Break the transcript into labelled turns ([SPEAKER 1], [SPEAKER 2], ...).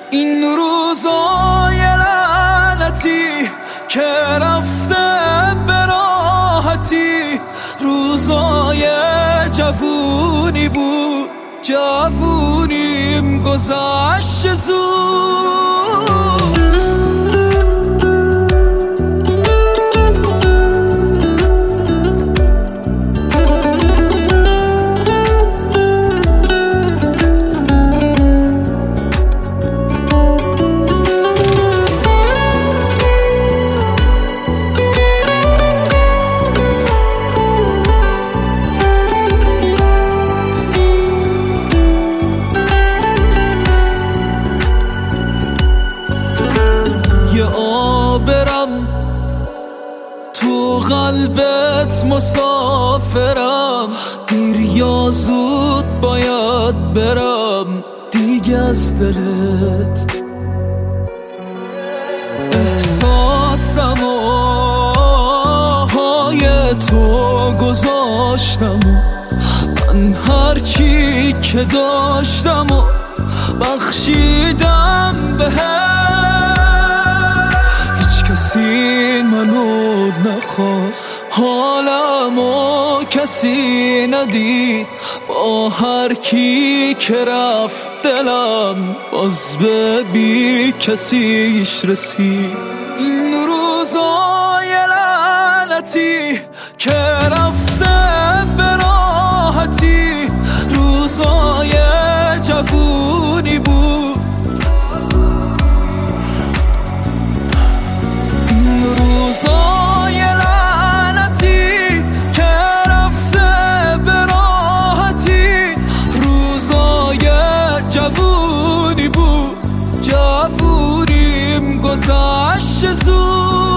[SPEAKER 1] این روزای لعنتی که رفته به راحتی، روزای جوونی بود، جوونیم گذشت زود. برم تو قلبت مسافرم، دیر یا زود باید برم دیگه از دلت. احساسم و های تو گذاشتم و من هرچی که داشتم و بخشیدم بهت. کسی منو نخواست، حالمو کسی ندید، با هر کی که رفت دلم باز به بی کسیش رسید. این روزای لعنتی که رفته به راحتی، روزای جوونی بود، روزای لعنتی که رفته به راحتی، روزای جوونی بود، جوونیم گذشت زود.